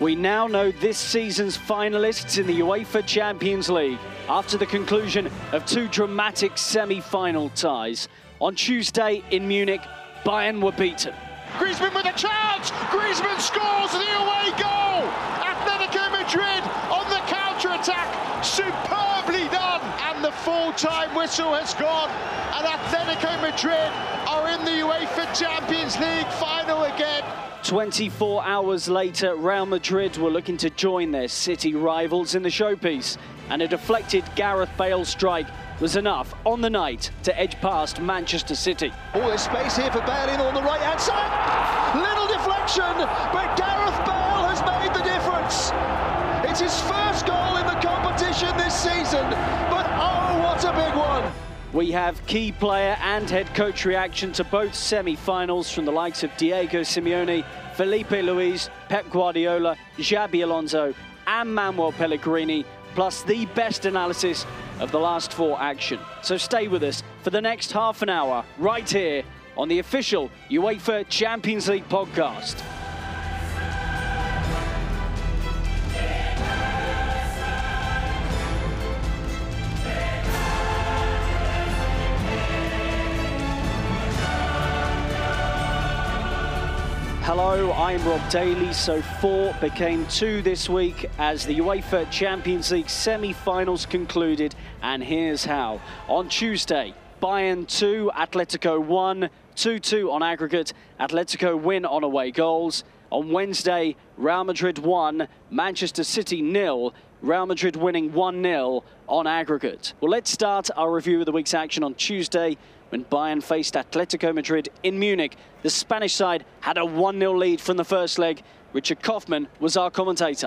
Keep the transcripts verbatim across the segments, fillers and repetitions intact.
We now know this season's finalists in the UEFA Champions League after the conclusion of two dramatic semi-final ties. On Tuesday in Munich, Bayern were beaten. Griezmann with a chance! Griezmann scores the away goal! Atletico Madrid on the counter-attack, superbly done! And the full-time whistle has gone, and Atletico Madrid are in the UEFA Champions League final again. twenty-four hours later, Real Madrid were looking to join their city rivals in the showpiece, and a deflected Gareth Bale strike was enough on the night to edge past Manchester City. Oh, there's space here for Bale in on the right-hand side. Little deflection, but Gareth Bale has made the difference. It's his first goal in the competition this season, but oh, what a big one. We have key player and head coach reaction to both semi-finals from the likes of Diego Simeone, Felipe Luis, Pep Guardiola, Xabi Alonso and Manuel Pellegrini, plus the best analysis of the last four action. So stay with us for the next half an hour right here on the official UEFA Champions League podcast. Hello, I'm Rob Daly. So four became two this week as the UEFA Champions League semi-finals concluded, and here's how. On Tuesday, Bayern two, Atletico one, two two on aggregate. Atletico win on away goals. On Wednesday, Real Madrid one, Manchester City nil. Real Madrid winning one nil on aggregate. Well, let's start our review of the week's action on Tuesday, when Bayern faced Atletico Madrid in Munich. The Spanish side had a one nil lead from the first leg. Richard Kaufmann was our commentator.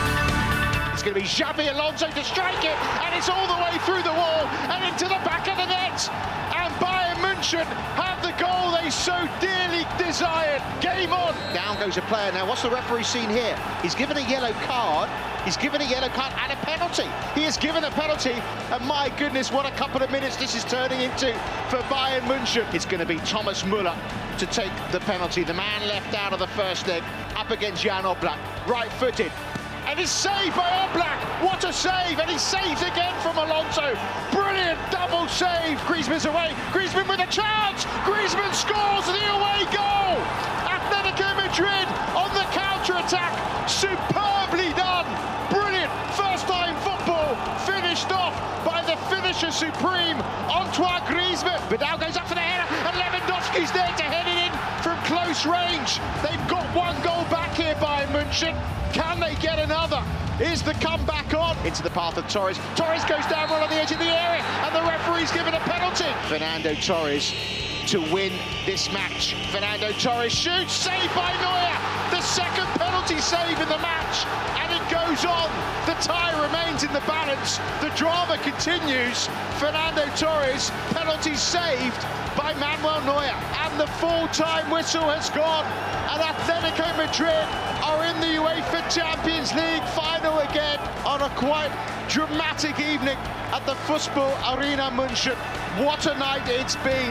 It's going to be Xabi Alonso to strike it, and it's all the way through the wall and into the back of the net. And Bayern München have the goal they so dearly desired. Game on. Down goes a player. Now, what's the referee seen here? He's given a yellow card. He's given a yellow card and a penalty. He has given a penalty, and my goodness, what a couple of minutes this is turning into for Bayern München. It's going to be Thomas Müller to take the penalty. The man left out of the first leg, up against Jan Oblak, right-footed. And he's saved by Oblak. What a save! And he saves again from Alonso. Brilliant double save. Griezmann's away. Griezmann with a chance. Griezmann scores the away goal. Atletico Madrid on the counter-attack. Superbly done. Brilliant. First-time football finished off by the finisher supreme, Antoine Griezmann. Vidal goes up for the header, and Lewandowski's there to head it in from close range. They've got one goal back here, Bayern München. Can they get another? Is the comeback on? Into the path of Torres. Torres goes down right on the edge of the area, and the referee's given a penalty. Fernando Torres to win this match. Fernando Torres shoots, saved by Neuer. The second penalty save in the match, and it goes on. The tie remains in the balance. The drama continues. Fernando Torres, penalty saved by Manuel Neuer, and the full-time whistle has gone, and Atletico Madrid are in the UEFA Champions League final again on a quite dramatic evening at the Fußball Arena München. What a night it's been.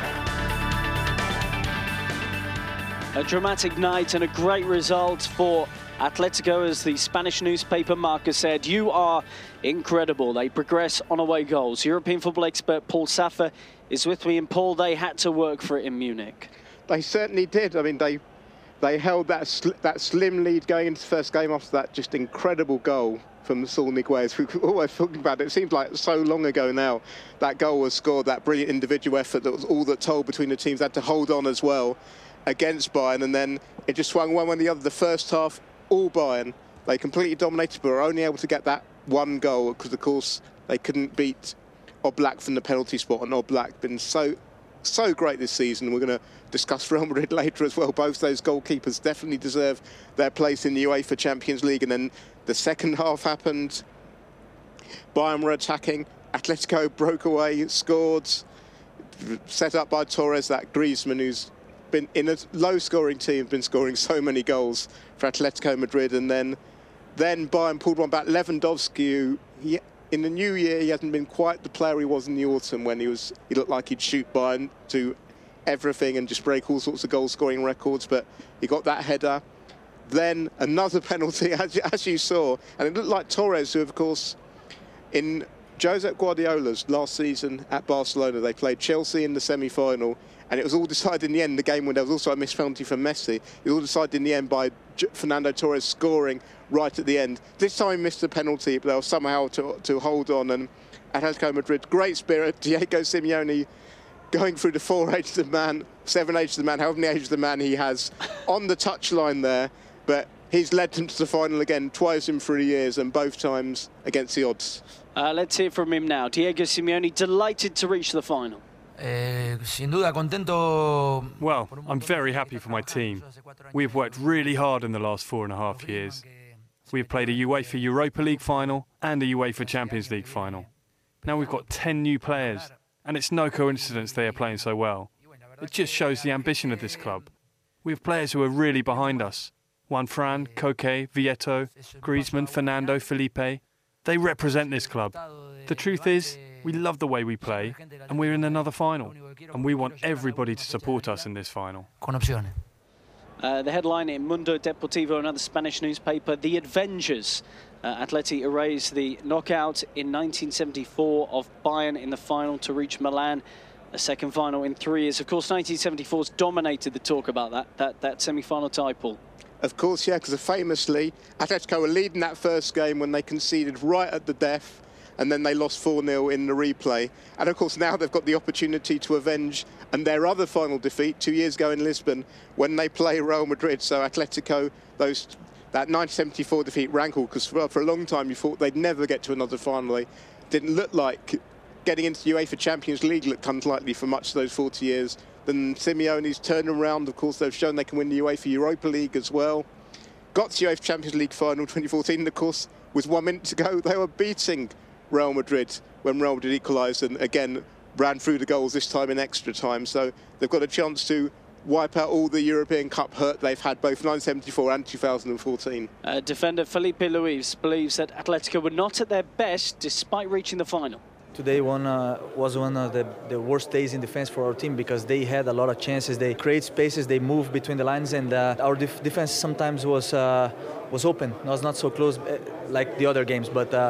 A dramatic night and a great result for Atletico, as the Spanish newspaper Marca said. You are incredible. They progress on away goals. European football expert Paul Saffer is with me, and Paul, they had to work for it in Munich. They certainly did. I mean, they they held that sl that slim lead going into the first game after that just incredible goal from Saul Niguez. We were always talking about it. It seems like so long ago now that goal was scored, that brilliant individual effort that was all that told between the teams. They had to hold on as well against Bayern, and then it just swung one way or the other. The first half, all Bayern. They completely dominated, but were only able to get that one goal because, of course, they couldn't beat Oblak from the penalty spot, and Oblak been so, so great this season. We're going to discuss Real Madrid later as well. Both those goalkeepers definitely deserve their place in the UEFA Champions League. And then the second half happened. Bayern were attacking. Atletico broke away, scored, set up by Torres, that Griezmann, who's been in a low-scoring team, been scoring so many goals for Atletico Madrid. And then, then Bayern pulled one back. Lewandowski, who he, in the new year, he hasn't been quite the player he was in the autumn when he was. He looked like he'd shoot Bayern to everything and just break all sorts of goal-scoring records. But he got that header, Then another penalty, as, as you saw, and it looked like Torres, who of course, in Josep Guardiola's last season at Barcelona, they played Chelsea in the semi-final, and it was all decided in the end, the game when there was also a missed penalty from Messi, it was all decided in the end by J Fernando Torres scoring right at the end. This time he missed the penalty, but they were somehow to, to hold on, and Atletico Madrid, great spirit, Diego Simeone going through the four ages of man, seven ages of man, however many ages of the man he has, on the touchline there, but he's led them to the final again, twice in three years, and both times against the odds. Uh, let's hear from him now. Diego Simeone, delighted to reach the final. Eh, sin duda contento. Well, I'm very happy for my team. We've worked really hard in the last four and a half years. We've played a UEFA Europa League final and a UEFA Champions League final. Now we've got ten new players, and it's no coincidence they are playing so well. It just shows the ambition of this club. We have players who are really behind us. Juan Fran, Koke, Vieto, Griezmann, Fernando, Felipe. They represent this club. The truth is, we love the way we play, and we're in another final. And we want everybody to support us in this final. Con opciones. Uh, the headline in Mundo Deportivo, another Spanish newspaper, The Avengers. Uh, Atleti erased the knockout in nineteen seventy-four of Bayern in the final to reach Milan. A second final in three years. Of course, nineteen seventy-four's dominated the talk about that, that, that semi-final tie, Paul. Of course, yeah, because famously, Atletico were leading that first game when they conceded right at the death, and then they lost four nil in the replay. And of course, now they've got the opportunity to avenge and their other final defeat two years ago in Lisbon when they play Real Madrid. So Atletico, those that nineteen seventy-four defeat rankled, because for, for a long time you thought they'd never get to another final. They didn't look like getting into the UEFA Champions League looked unlikely for much of those forty years. Then Simeone's turned around. Of course, they've shown they can win the UEFA Europa League as well. Got to the UEFA Champions League final twenty fourteen, and of course, with one minute to go, they were beating Real Madrid when Real Madrid equalised and again ran through the goals, this time in extra time. So they've got a chance to wipe out all the European Cup hurt they've had, both nineteen seventy-four and two thousand fourteen. Uh, defender Felipe Luis believes that Atletico were not at their best despite reaching the final. Today one, uh, was one of the, the worst days in defense for our team because they had a lot of chances. They create spaces, they move between the lines, and uh, our def defense sometimes was uh, was open. It was not so close uh, like the other games, but uh,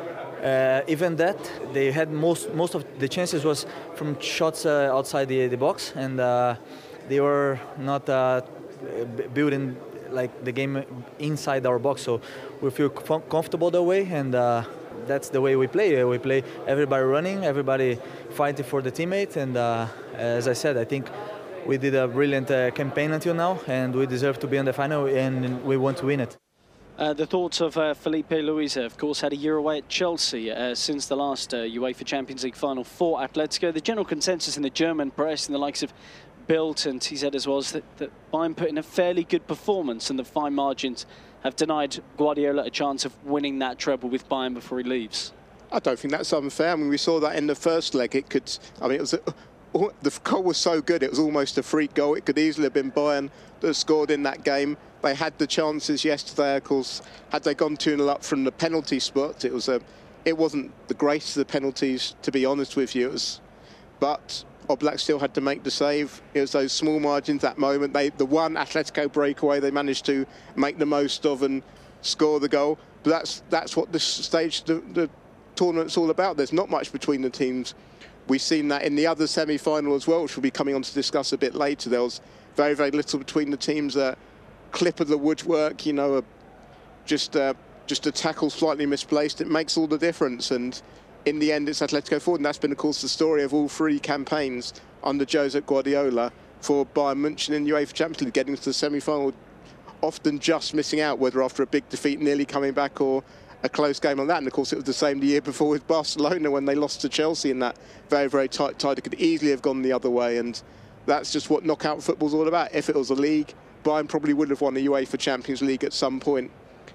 uh, even that, they had most most of the chances was from shots uh, outside the, the box, and uh, they were not uh, building like the game inside our box. So we feel comfortable that way, and. Uh, That's the way we play. We play everybody running, everybody fighting for the teammate. And uh, as I said, I think we did a brilliant uh, campaign until now, and we deserve to be in the final, and we want to win it. Uh, the thoughts of uh, Felipe Luis, of course, had a year away at Chelsea uh, since the last uh, UEFA Champions League final for Atletico. The general consensus in the German press and the likes of Bild, and he said as well, is that, that Bayern put in a fairly good performance, and the fine margins have denied Guardiola a chance of winning that treble with Bayern before he leaves. I don't think that's unfair. I mean, we saw that in the first leg. It could, I mean, it was a, the goal was so good, it was almost a freak goal. It could easily have been Bayern that scored in that game. They had the chances yesterday, of course. Had they gone two nil up from the penalty spot, it was a, it wasn't the greatest of the penalties, to be honest with you. It was, but Oblak still had to make the save. It was those small margins, that moment. They, the one Atletico breakaway they managed to make the most of and score the goal. But that's that's what this stage, the, the tournament's all about. There's not much between the teams. We've seen that in the other semi-final as well, which we'll be coming on to discuss a bit later. There was very, very little between the teams. A clip of the woodwork, you know, a, just, uh, just a tackle slightly misplaced. It makes all the difference. And in the end, it's Atletico forward, and that's been, of course, the story of all three campaigns under Josep Guardiola for Bayern München in UEFA Champions League, getting to the semi-final, often just missing out, whether after a big defeat, nearly coming back, or a close game on that. And, of course, it was the same the year before with Barcelona when they lost to Chelsea in that very, very tight tie. It could easily have gone the other way, and that's just what knockout football's all about. If it was a league, Bayern probably would have won the UEFA Champions League at some point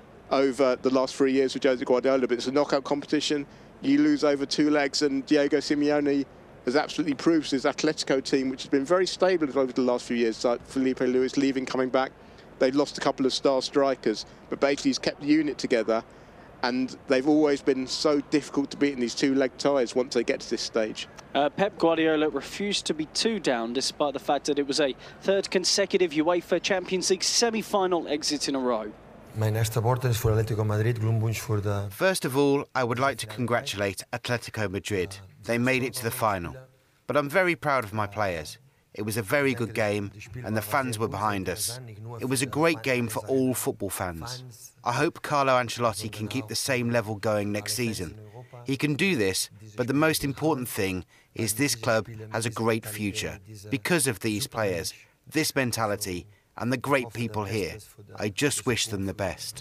over the last three years with Josep Guardiola, but it's a knockout competition. You lose over two legs, and Diego Simeone has absolutely proved his Atletico team, which has been very stable over the last few years. Like Felipe Luis leaving, coming back. They've lost a couple of star strikers, but basically he's kept the unit together. and they've always been so difficult to beat in these two-leg ties once they get to this stage. Uh, Pep Guardiola refused to be too down, despite the fact that it was a third consecutive UEFA Champions League semi-final exit in a row. Mijn eerste woorden is voor Atletico Madrid. Glückwunsch voor de... First of all, I would like to congratulate Atletico Madrid. They made it to the final. But I'm very proud of my players. It was a very good game, and the fans were behind us. It was a great game for all football fans. I hope Carlo Ancelotti can keep the same level going next season. He can do this, but the most important thing is this club has a great future because of these players, this mentality, and the great people here. I just wish them the best.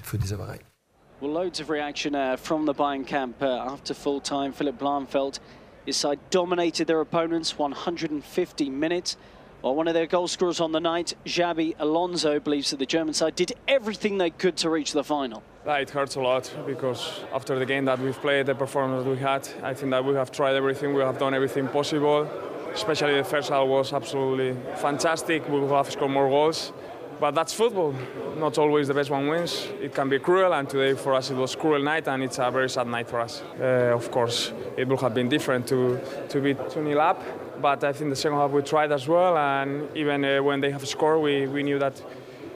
Well, loads of reaction uh, from the Bayern camp uh, after full time. Philipp Lahnfeldt, his side dominated their opponents one hundred fifty minutes. While one of their goal scorers on the night, Xabi Alonso, believes that the German side did everything they could to reach the final. It hurts a lot because after the game that we've played, the performance we had, I think that we have tried everything, we have done everything possible. Especially the first half was absolutely fantastic. We will have scored more goals. But that's football. Not always the best one wins. It can be cruel, and today for us it was a cruel night, and it's a very sad night for us. Uh, of course, it would have been different to, to be two nil up, but I think the second half we tried as well, and even uh, when they have scored, we, we knew that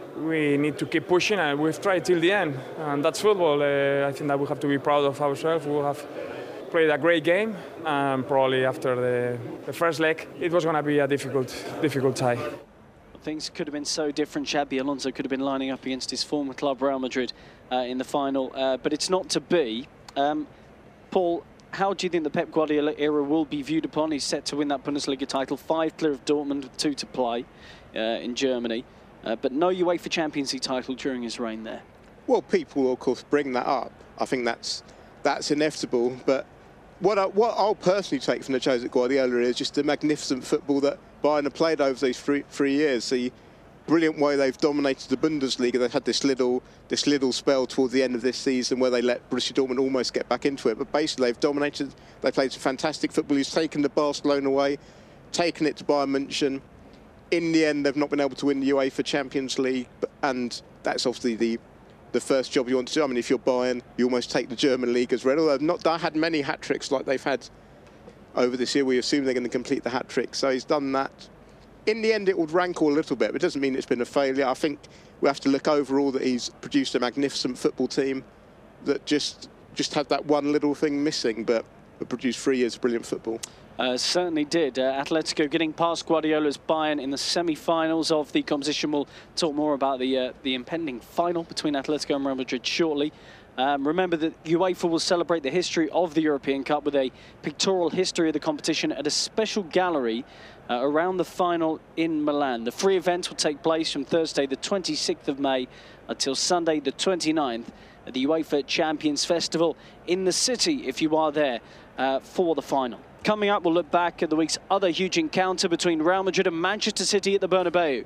we need to keep pushing, and we've tried till the end, and that's football. Uh, I think that we have to be proud of ourselves. We have played a great game, and probably after the, the first leg, it was going to be a difficult, difficult tie. Things could have been so different. Xabi Alonso could have been lining up against his former club, Real Madrid, uh, in the final, uh, but it's not to be. Um, Paul, how do you think the Pep Guardiola era will be viewed upon? He's set to win that Bundesliga title, five clear of Dortmund, with two to play uh, in Germany, uh, but no UEFA Champions League title during his reign there. Well, people will, of course, bring that up. I think that's that's inevitable, but what, I, what I'll personally take from the Jose Guardiola is just the magnificent football that Bayern have played over these three, three years. The brilliant way they've dominated the Bundesliga. They've had this little this little spell towards the end of this season where they let Borussia Dortmund almost get back into it. But basically, they've dominated. They played some fantastic football. He's taken the Barcelona away, taken it to Bayern München. In the end, they've not been able to win the UEFA Champions League, and that's obviously the the first job you want to do. I mean, if you're Bayern, you almost take the German league as well. Although they've not had many hat-tricks like they've had over this year. We assume they're going to complete the hat-trick. So he's done that. In the end, it would rankle a little bit, but it doesn't mean it's been a failure. I think we have to look overall that he's produced a magnificent football team that just just had that one little thing missing, but, but produced three years of brilliant football. Uh, certainly did. Uh, Atletico getting past Guardiola's Bayern in the semi-finals of the competition. We'll talk more about the uh, the impending final between Atletico and Real Madrid shortly. Um, remember that UEFA will celebrate the history of the European Cup with a pictorial history of the competition at a special gallery uh, around the final in Milan. The free event will take place from Thursday the twenty-sixth of May until Sunday the twenty-ninth at the UEFA Champions Festival in the city, if you are there uh, for the final. Coming up, we'll look back at the week's other huge encounter between Real Madrid and Manchester City at the Bernabeu.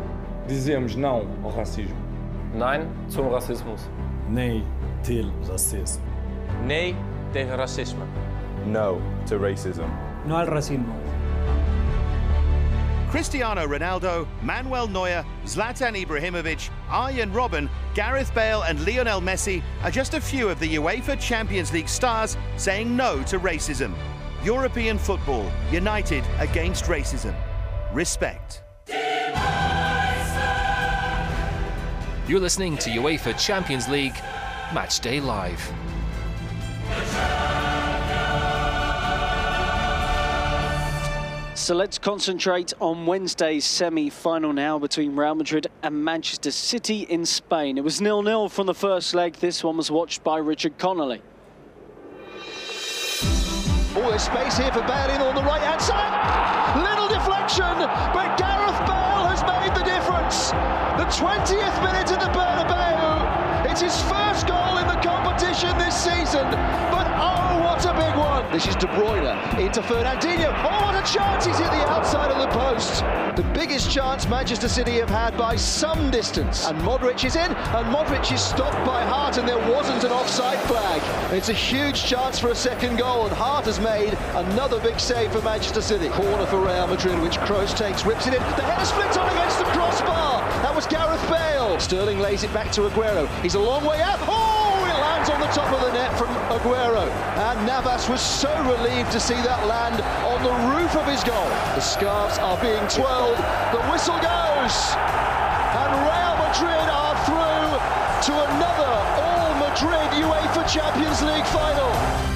Dizemos não ao racismo. Nein zum Rassismus. Nee till rasism. Nee tegen racisme. No to racism. No al racismo. Cristiano Ronaldo, Manuel Neuer, Zlatan Ibrahimovic, Arjen Robben, Gareth Bale and Lionel Messi are just a few of the UEFA Champions League stars saying no to racism. European football, united against racism. Respect. You're listening to UEFA Champions League Matchday Live. So let's concentrate on Wednesday's semi-final now between Real Madrid and Manchester City in Spain. It was nil nil from the first leg. This one was watched by Richard Connolly. Oh, there's space here for Bale on the right-hand side. Little deflection, but Gareth Bale has made the difference. The twentieth minute in the Bernabeu. It's his first goal in the competition this season, but oh, what a big one. This is De Bruyne into Fernandinho. Oh, what a chance. He's hit the outside of the post. The biggest chance Manchester City have had by some distance. And Modric is in, and Modric is stopped by Hart, and there wasn't an offside flag. It's a huge chance for a second goal, and Hart has made another big save for Manchester City. Corner for Real Madrid, which Kroos takes, rips it in. The header splits on against the crossbar. That was Gareth Bale. Sterling lays it back to Aguero. He's a long way out. Oh, it lands lands on the top of the net from Aguero. And Navas was so relieved to see that land on the roof of his goal. The scarves are being twirled, the whistle goes, and Real Madrid are through to another All-Madrid UEFA Champions League final.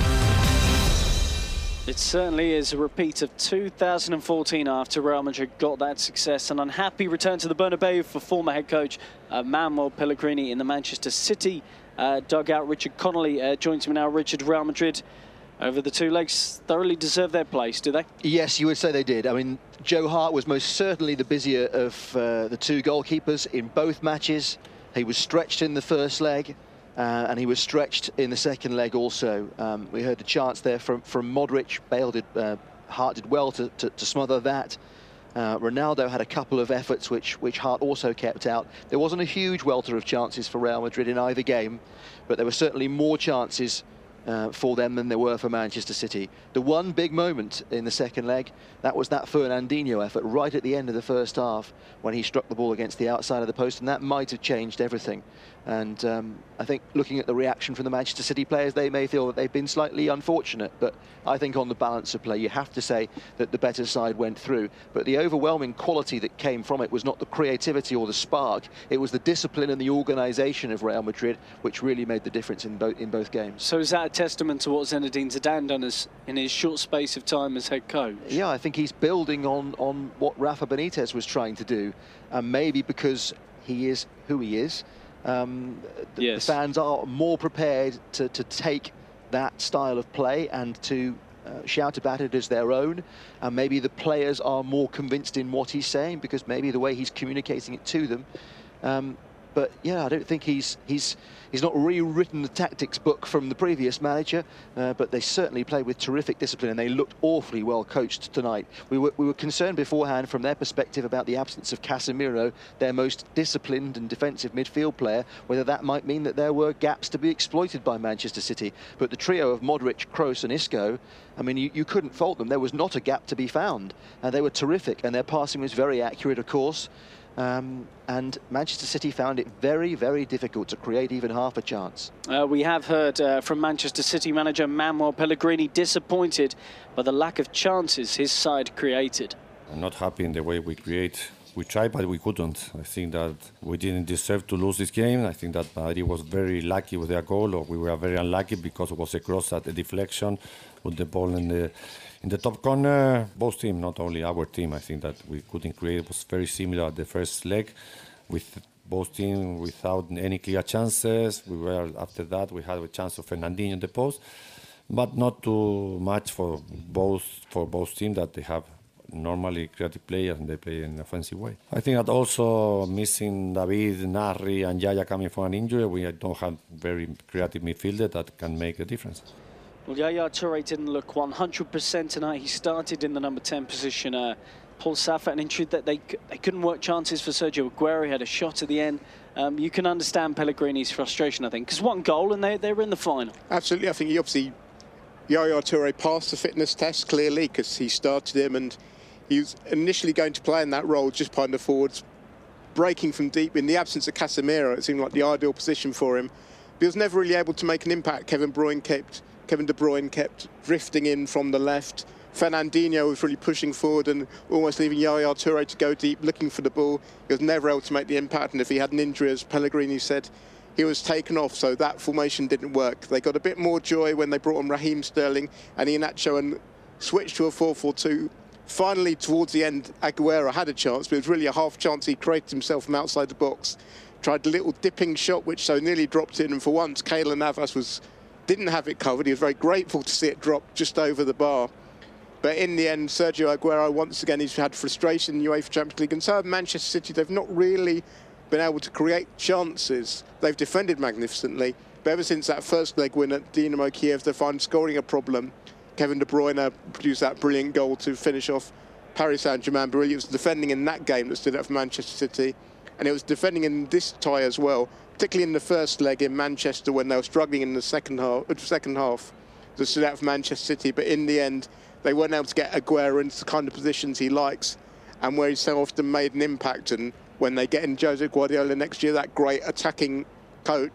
It certainly is a repeat of two thousand fourteen after Real Madrid got that success. An unhappy return to the Bernabeu for former head coach uh, Manuel Pellegrini in the Manchester City uh, dugout. Richard Connolly uh, joins me now. Richard, Real Madrid over the two legs thoroughly deserve their place, do they? Yes, you would say they did. I mean, Joe Hart was most certainly the busier of uh, the two goalkeepers in both matches. He was stretched in the first leg. Uh, and he was stretched in the second leg also. Um, we heard the chance there from, from Modric. Bale did, uh, Hart did well to, to, to smother that. Uh, Ronaldo had a couple of efforts which, which Hart also kept out. There wasn't a huge welter of chances for Real Madrid in either game, but there were certainly more chances uh, for them than there were for Manchester City. The one big moment in the second leg, that was that Fernandinho effort right at the end of the first half when he struck the ball against the outside of the post, and that might have changed everything. And um, I think looking at the reaction from the Manchester City players, they may feel that they've been slightly unfortunate, but I think on the balance of play, you have to say that the better side went through. But the overwhelming quality that came from it was not the creativity or the spark, it was the discipline and the organisation of Real Madrid which really made the difference in, bo in both games. So is that a testament to what Zinedine Zidane done as, in his short space of time as head coach? Yeah, I think he's building on, on what Rafa Benitez was trying to do, and maybe because he is who he is, Um, the, yes. the fans are more prepared to, to take that style of play and to uh, shout about it as their own, and maybe the players are more convinced in what he's saying because maybe the way he's communicating it to them. Um, but yeah, I don't think he's he's he's not rewritten the tactics book from the previous manager, uh, but they certainly played with terrific discipline and they looked awfully well coached tonight. We were, we were concerned beforehand from their perspective about the absence of Casemiro, their most disciplined and defensive midfield player, whether that might mean that there were gaps to be exploited by Manchester City. But the trio of Modric, Kroos and Isco, I mean, you, you couldn't fault them. There was not a gap to be found. And they were terrific, and their passing was very accurate, of course. Um, and Manchester City found it very, very difficult to create even half a chance. Uh, we have heard uh, from Manchester City manager Manuel Pellegrini disappointed by the lack of chances his side created. I'm not happy in the way we create. We tried, but we couldn't. I think that we didn't deserve to lose this game. I think that Madrid was very lucky with their goal, or we were very unlucky because it was a cross at a deflection with the ball in the in the top corner. Both teams, not only our team, I think that we couldn't create. It was very similar at the first leg, with both teams without any clear chances. We were after that we had a chance of Fernandinho in the post, but not too much for both for both teams that they have normally creative players and they play in an offensive way. I think that also missing David, Narri and Yaya coming from an injury, we don't have very creative midfielder that can make a difference. Well, Yaya Touré didn't look one hundred percent tonight. He started in the number ten position. Uh, Paul Saffet, an injury that they, they couldn't work chances for Sergio Aguero. He had a shot at the end. Um, you can understand Pellegrini's frustration, I think, because one goal and they, they were in the final. Absolutely. I think he obviously, Yaya Touré passed the fitness test clearly because he started him and he was initially going to play in that role just behind the forwards, breaking from deep. In the absence of Casemiro, it seemed like the ideal position for him. But he was never really able to make an impact. Kevin De Bruyne kept, Kevin De Bruyne kept drifting in from the left. Fernandinho was really pushing forward and almost leaving Yaya Touré to go deep, looking for the ball. He was never able to make the impact, and if he had an injury, as Pellegrini said, he was taken off, so that formation didn't work. They got a bit more joy when they brought on Raheem Sterling and Iheanacho and switched to a four four two. Finally, towards the end, Aguero had a chance, but it was really a half chance. He created himself from outside the box, tried a little dipping shot, which so nearly dropped in, and for once, Keylor Navas was, didn't have it covered. He was very grateful to see it drop just over the bar. But in the end, Sergio Aguero, once again, he's had frustration in the UEFA Champions League. And so have Manchester City. They've not really been able to create chances. They've defended magnificently. But ever since that first leg win at Dynamo Kiev, they find scoring a problem. Kevin De Bruyne produced that brilliant goal to finish off Paris Saint-Germain. But really, it was defending in that game that stood out for Manchester City. And it was defending in this tie as well, particularly in the first leg in Manchester when they were struggling in the second half, second half that stood out for Manchester City. But in the end, they weren't able to get Aguero into the kind of positions he likes and where he's so often made an impact. And when they get in Jose Guardiola next year, that great attacking coach,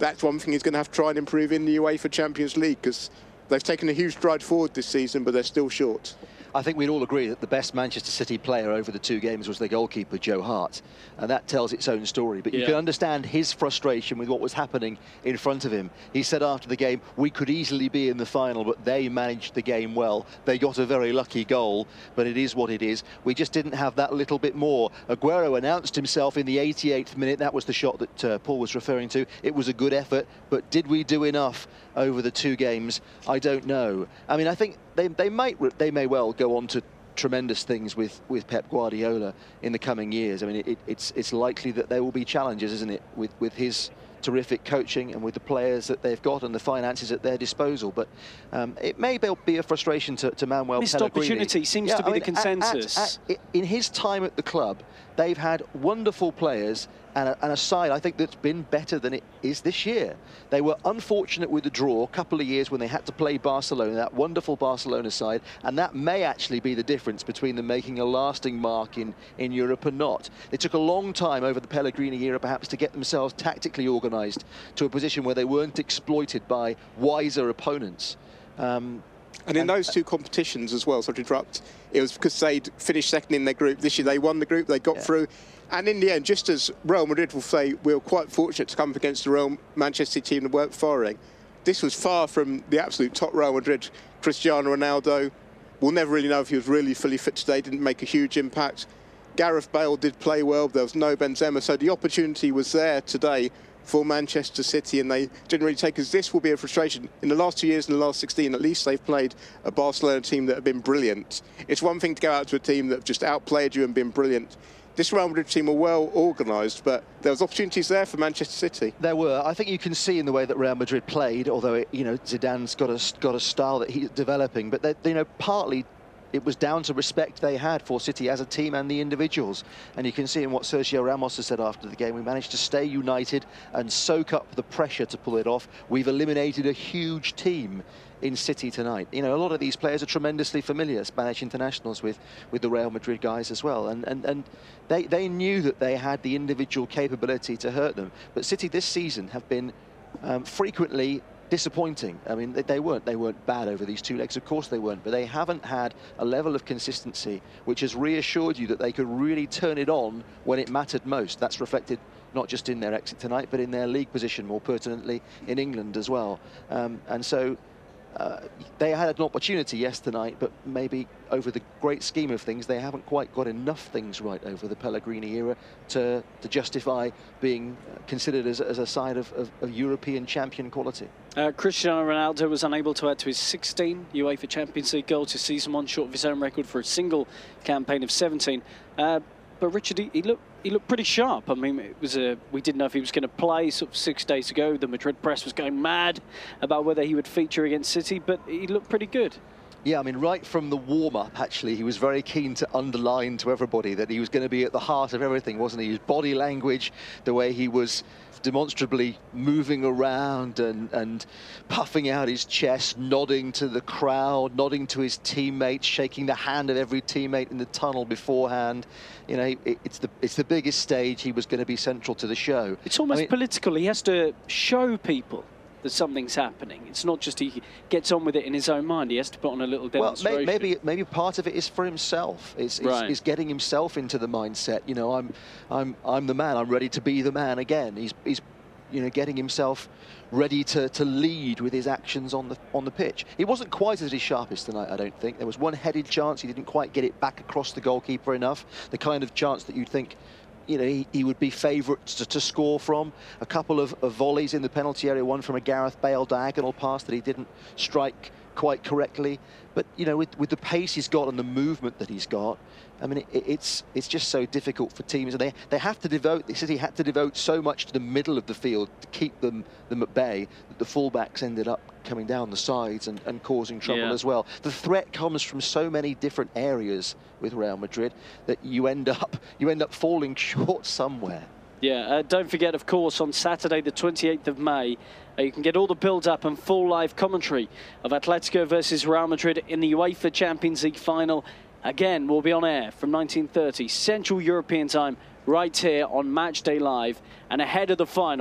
that's one thing he's going to have to try and improve in the UEFA Champions League, because they've taken a huge stride forward this season, but they're still short. I think we'd all agree that the best Manchester City player over the two games was their goalkeeper, Joe Hart, and that tells its own story. But you yeah. can understand his frustration with what was happening in front of him. He said after the game, we could easily be in the final, but they managed the game well. They got a very lucky goal, but it is what it is. We just didn't have that little bit more. Aguero announced himself in the eighty-eighth minute. That was the shot that uh, Paul was referring to. It was a good effort, but did we do enough over the two games? I don't know. I mean, I think they, they might they may well go on to tremendous things with with Pep Guardiola in the coming years. I mean, it, it's it's likely that there will be challenges, isn't it, with with his terrific coaching and with the players that they've got and the finances at their disposal. But um, it may be a frustration to, to Manuel Missed Pellegrini. opportunity seems yeah, to be I mean, the consensus. At, at, at, in his time at the club, they've had wonderful players and a, and a side, I think, that's been better than it is this year. They were unfortunate with the draw a couple of years when they had to play Barcelona, that wonderful Barcelona side, and that may actually be the difference between them making a lasting mark in, in Europe and not. It took a long time over the Pellegrini era, perhaps, to get themselves tactically organised to a position where they weren't exploited by wiser opponents. Um, And in those two competitions as well, sorry to interrupt, it was because they'd finished second in their group. This year they won the group, they got yeah. through. And in the end, just as Real Madrid will say, we were quite fortunate to come up against the Real Manchester City team that weren't firing. This was far from the absolute top Real Madrid. Cristiano Ronaldo, we'll never really know if he was really fully fit today, didn't make a huge impact. Gareth Bale did play well, there was no Benzema, so the opportunity was there today for Manchester City, and they didn't really take, as this will be a frustration. In the last two years, in the last sixteen, at least they've played a Barcelona team that have been brilliant. It's one thing to go out to a team that have just outplayed you and been brilliant. This Real Madrid team were well organised, but there was opportunities there for Manchester City. There were. I think you can see in the way that Real Madrid played, although it, you know, Zidane's got a got a style that he's developing, but they, you know, partly it was down to respect they had for City as a team and the individuals. And you can see in what Sergio Ramos has said after the game, we managed to stay united and soak up the pressure to pull it off. We've eliminated a huge team in City tonight. You know, a lot of these players are tremendously familiar, Spanish internationals, with, with the Real Madrid guys as well. And, and, and they, they knew that they had the individual capability to hurt them. But City this season have been um, frequently disappointing. I mean, they, they weren't they weren't bad over these two legs, of course they weren't, but they haven't had a level of consistency which has reassured you that they could really turn it on when it mattered most. That's reflected not just in their exit tonight, but in their league position, more pertinently in England as well. Um, and so uh, they had an opportunity, yes, tonight, but maybe over the great scheme of things, they haven't quite got enough things right over the Pellegrini era to, to justify being considered as, as a side of, of, of European champion quality. Uh, Cristiano Ronaldo was unable to add to his sixteen UEFA Champions League goals this season, one short of his own record for a single campaign of seventeen. Uh, but Richard, he, he looked he looked pretty sharp. I mean, it was a, we didn't know if he was going to play sort of six days ago. The Madrid press was going mad about whether he would feature against City, but he looked pretty good. Yeah, I mean, right from the warm-up, actually, he was very keen to underline to everybody that he was going to be at the heart of everything, wasn't he? His body language, the way he was demonstrably moving around and, and puffing out his chest, nodding to the crowd, nodding to his teammates, shaking the hand of every teammate in the tunnel beforehand. You know, it, it's the it's the biggest stage. He was going to be central to the show. It's almost I mean, political. He has to show people that something's happening. It's not just he gets on with it in his own mind. He has to put on a little demonstration. Well, maybe maybe part of it is for himself. It's, it's, right. it's getting himself into the mindset. You know, I'm I'm I'm the man. I'm ready to be the man again. He's he's you know getting himself ready to to lead with his actions on the on the pitch. He wasn't quite at his sharpest tonight, I don't think. There was one headed chance. He didn't quite get it back across the goalkeeper enough. The kind of chance that you'd think, you know, he, he would be favourite to, to score from. A couple of, of volleys in the penalty area, one from a Gareth Bale diagonal pass that he didn't strike quite correctly. But, you know, with, with the pace he's got and the movement that he's got, I mean, it, it's it's just so difficult for teams. And they, they have to devote, the City had to devote so much to the middle of the field to keep them, them at bay, that the fullbacks ended up coming down the sides and, and causing trouble yeah. as well. The threat comes from so many different areas with Real Madrid that you end up you end up falling short somewhere. Yeah, uh, don't forget, of course, on Saturday, the twenty-eighth of May, uh, you can get all the build-up and full live commentary of Atletico versus Real Madrid in the UEFA Champions League final. Again, we'll be on air from nineteen thirty Central European time, right here on Matchday Live. And ahead of the final,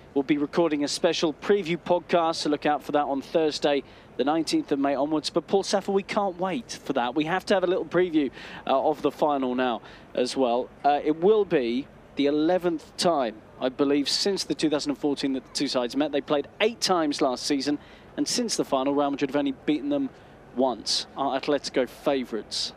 we'll be recording a special preview podcast, so look out for that on Thursday, the nineteenth of May onwards. But Paul Saffa, we can't wait for that. We have to have a little preview uh, of the final now as well. Uh, it will be the eleventh time, I believe, since the two thousand fourteen that the two sides met. They played eight times last season, and since the final, Real Madrid have only beaten them once. Are Atletico favourites?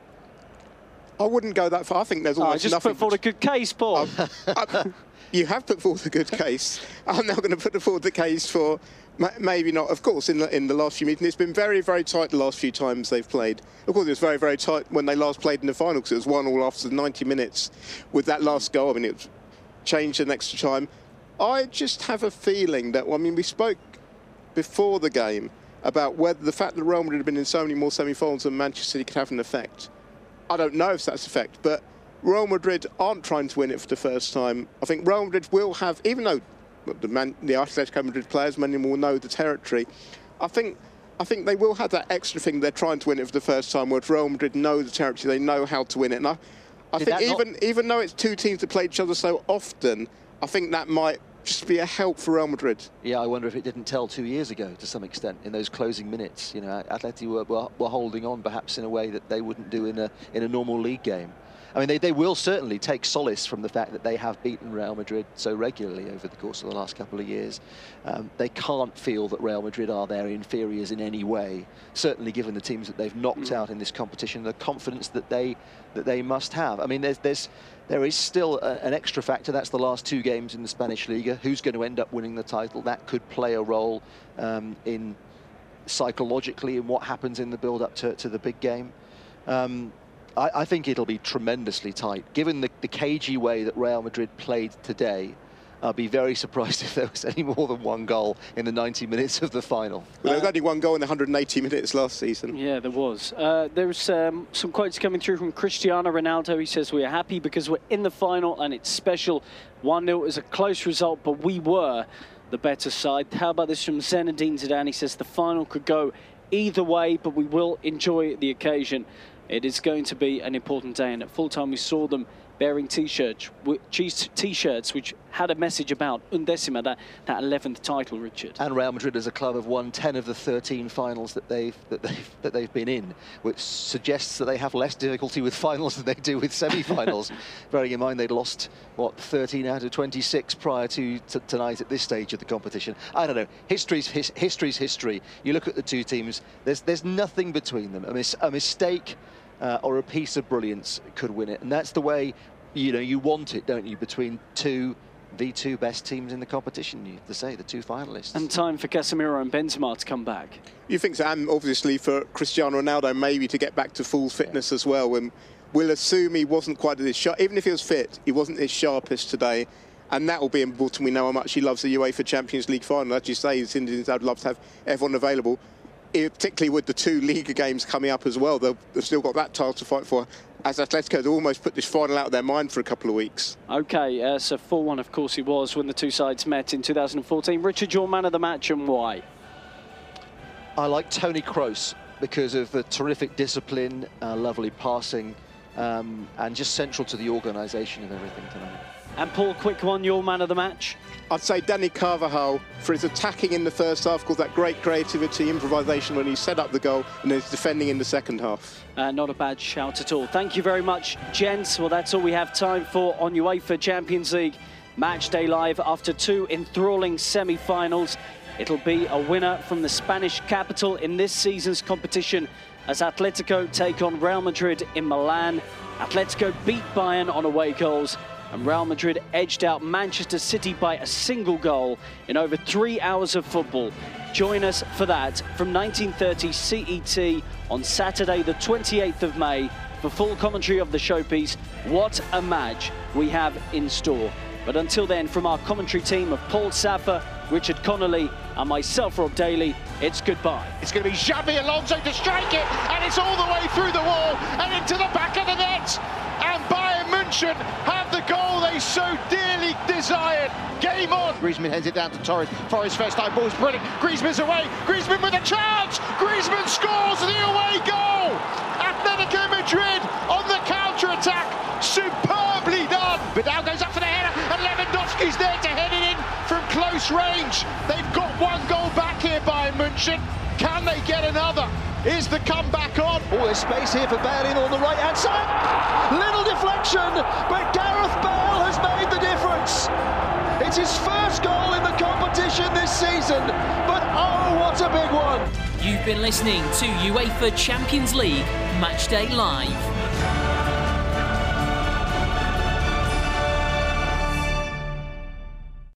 I wouldn't go that far. I think there's almost oh, just nothing. Just put forward a good case, Paul. I, I, you have put forward a good case. I'm now going to put forward the case for maybe not. Of course, in the, in the last few meetings, it's been very, very tight the last few times they've played. Of course, it was very, very tight when they last played in the final because it was one all after ninety minutes with that last goal. I mean, it was changed in extra time. I just have a feeling that, well, I mean, we spoke before the game about whether the fact that Real Madrid had been in so many more semi-finals than Manchester City could have an effect. I don't know if that's the effect, but Real Madrid aren't trying to win it for the first time. I think Real Madrid will have, even though the, Man, the Atletico Madrid players, many will know the territory, I think I think they will have that extra thing. They're trying to win it for the first time, whereas Real Madrid know the territory, they know how to win it. And I, I think even, even though it's two teams that play each other so often, I think that might just be a help for Real Madrid. Yeah, I wonder if it didn't tell two years ago to some extent in those closing minutes. You know, Atleti were, were, were holding on perhaps in a way that they wouldn't do in a in a normal league game. I mean, they, they will certainly take solace from the fact that they have beaten Real Madrid so regularly over the course of the last couple of years. Um, they can't feel that Real Madrid are their inferiors in any way, certainly given the teams that they've knocked mm. out in this competition, the confidence that they that they must have. I mean, there's, there's, there is still a, an extra factor. That's the last two games in the Spanish Liga. Who's going to end up winning the title? That could play a role um, in psychologically in what happens in the build-up to, to the big game. Um, I, I think it'll be tremendously tight. Given the, the cagey way that Real Madrid played today, I'd be very surprised if there was any more than one goal in the ninety minutes of the final. Well, there was only one goal in the one hundred eighty minutes last season. Yeah, there was. Uh, there's um, some quotes coming through from Cristiano Ronaldo. He says, "We are happy because we're in the final and it's special. one nil is a close result, but we were the better side." How about this from Zinedine Zidane? He says, "The final could go either way, but we will enjoy the occasion. It is going to be an important day." And at full time, we saw them bearing T-shirts, T-shirts which had a message about Undécima, that, that eleventh title, Richard. And Real Madrid as a club have won ten of the thirteen finals that they've that they've that they've been in, which suggests that they have less difficulty with finals than they do with semi-finals. Bearing in mind they'd lost what thirteen out of twenty-six prior to, to tonight at this stage of the competition. I don't know. History's his, history's history. You look at the two teams. There's there's nothing between them. A, mis a mistake. Uh, or a piece of brilliance could win it, and that's the way, you know, you want it, don't you? Between two, the two best teams in the competition, you have to say, the two finalists. And time for Casemiro and Benzema to come back. You think so? And obviously for Cristiano Ronaldo maybe to get back to full fitness yeah. as well. And we'll assume he wasn't quite as sharp, even if he was fit, he wasn't his sharpest today. And that will be important. We know how much he loves the UEFA Champions League final. As you say, I'd love to have everyone available. It, particularly with the two Liga games coming up as well, they've, they've still got that title to fight for. As Atletico, they've almost put this final out of their mind for a couple of weeks. OK, uh, so four one, of course, it was when the two sides met in two thousand fourteen. Richard, your man of the match, and why? I like Toni Kroos because of the terrific discipline, uh, lovely passing, um, and just central to the organisation of everything tonight. And Paul, quick one, your man of the match? I'd say Dani Carvajal for his attacking in the first half, called that great creativity, improvisation when he set up the goal, and his defending in the second half. Uh, not a bad shout at all. Thank you very much, gents. Well, that's all we have time for on UEFA Champions League Match Day Live. After two enthralling semi-finals, it'll be a winner from the Spanish capital in this season's competition as Atletico take on Real Madrid in Milan. Atletico beat Bayern on away goals, and Real Madrid edged out Manchester City by a single goal in over three hours of football. Join us for that from nineteen thirty C E T on Saturday the twenty-eighth of May for full commentary of the showpiece. What a match we have in store. But until then, from our commentary team of Paul Saffa, Richard Connolly and myself, Rob Daly, it's goodbye. It's going to be Xabi Alonso to strike it, and it's all the way through the wall and into the back of the net. And Bayern München have the goal they so dearly desired. Game on. Griezmann heads it down to Torres. For his first time, ball's brilliant. Griezmann's away. Griezmann with a chance. Griezmann scores the away goal. Atletico Madrid on the counter-attack. Superbly done. Vidal goes up for the header, and Lewandowski's there to head it in from close close range. They've got one goal back here, Bayern München. Can they get another? Is the comeback on? Oh, there's space here for Bellerin on the right-hand side. Little deflection, but Gareth Bale has made the difference. It's his first goal in the competition this season, but oh, what a big one. You've been listening to UEFA Champions League Matchday Live.